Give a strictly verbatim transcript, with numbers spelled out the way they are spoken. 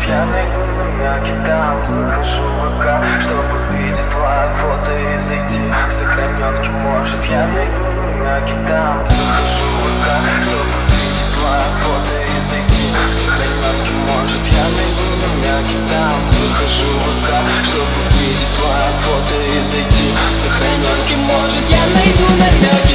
я найду намеки, там захожу в ВК, чтобы видеть твое фото и зайти к сохраненке. Может, я найду намеки, там захожу в ВК, чтобы видеть твое фото и зайти к сохраненке. Может, я найду намеки, там захожу в ВК, чтобы видеть твое фото и зайти к сохраненке. Может, я найду намеки.